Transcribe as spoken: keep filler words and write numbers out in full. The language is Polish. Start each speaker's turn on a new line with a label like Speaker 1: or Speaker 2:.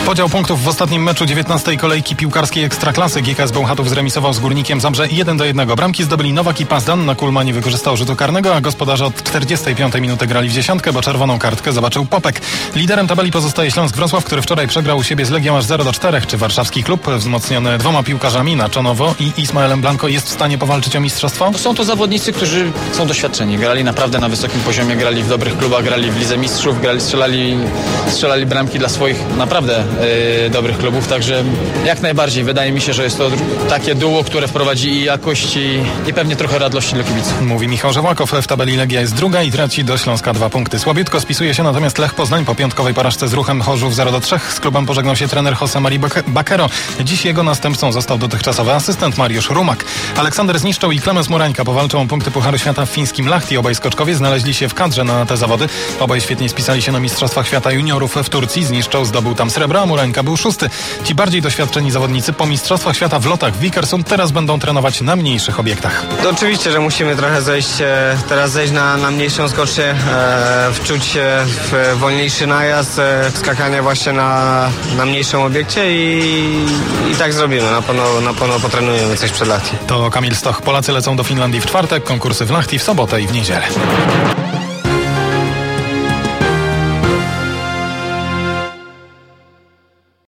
Speaker 1: Podział punktów w ostatnim meczu dziewiętnastej kolejki piłkarskiej Ekstraklasy. G K S Bełchatów zremisował z Górnikiem Zabrze jeden do jednego. Bramki zdobyli Nowak i Pazdan. Na Kulma nie wykorzystał rzutu karnego, a gospodarze od czterdziestej piątej minuty grali w dziesiątkę, bo czerwoną kartkę zobaczył Popek. Liderem tabeli pozostaje Śląsk Wrocław, który wczoraj przegrał u siebie z Legią aż zero do czterech. Czy warszawski klub wzmocniony dwoma piłkarzami Nachanowo i Ismaelem Blanco jest w stanie powalczyć o mistrzostwo?
Speaker 2: Są to zawodnicy, którzy są doświadczeni. Grali naprawdę na wysokim poziomie, grali w dobrych klubach, grali w Lidze Mistrzów, grali, strzelali, strzelali bramki dla swoich naprawdę yy, dobrych klubów, także jak najbardziej wydaje mi się, że jest to takie duo, które wprowadzi i jakość i, i pewnie trochę radości dla kibiców.
Speaker 1: Mówi Michał Żołakow. W tabeli Legia jest druga i traci do Śląska dwa punkty. Słabiutko spisuje się natomiast Lech Poznań po piątkowej porażce z Ruchem Chorzów zero do trzech. Z klubem pożegnał się trener Jose Mari Bakero. Dziś jego następcą został dotychczasowy asystent Mariusz Rumak. Aleksander Zniszczał i Klemens Murańka powalczą o punkty Pucharu Świata w fińskim Lahti. Obaj skoczkowie znaleźli się w kadrze na te zawody. Obaj świetnie spisali się na Mistrzostwach Świata Juniorów w Turcji. Zniszczał zdobył tam srebro, a Murańka był szósty. Ci bardziej doświadczeni zawodnicy po Mistrzostwach Świata w lotach w Vikersund teraz będą trenować na mniejszych obiektach.
Speaker 3: To oczywiście, że musimy trochę zejść, teraz zejść na, na mniejszą skocznię, e, wczuć się w wolniejszy najazd, e, skakanie właśnie na, na mniejszym obiekcie i, i tak zrobimy. Na pewno, na pewno potrenujemy coś przed Lahti.
Speaker 1: To Kamil Stoch. Polacy lecą do Finlandii w czwartek, konkursy w Lahti w sobotę i w niedzielę.